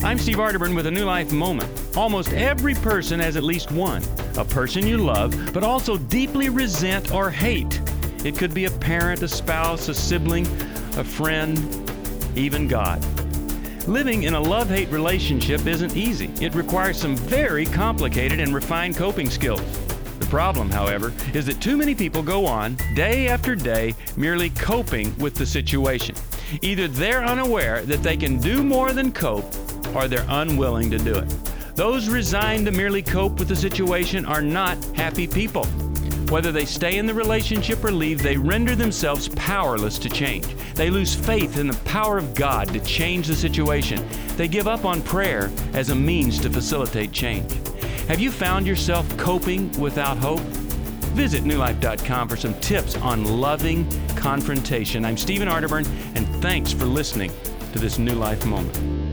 I'm Steve Arterburn with a New Life Moment. Almost every person has at least one. A person you love, but also deeply resent or hate. It could be a parent, a spouse, a sibling, a friend, even God. Living in a love-hate relationship isn't easy. It requires some very complicated and refined coping skills. The problem, however, is that too many people go on, day after day, merely coping with the situation. Either they're unaware that they can do more than cope, or they're unwilling to do it. Those resigned to merely cope with the situation are not happy people. Whether they stay in the relationship or leave, they render themselves powerless to change. They lose faith in the power of God to change the situation. They give up on prayer as a means to facilitate change. Have you found yourself coping without hope? Visit newlife.com for some tips on loving confrontation. I'm Stephen Arterburn, and thanks for listening to this New Life Moment.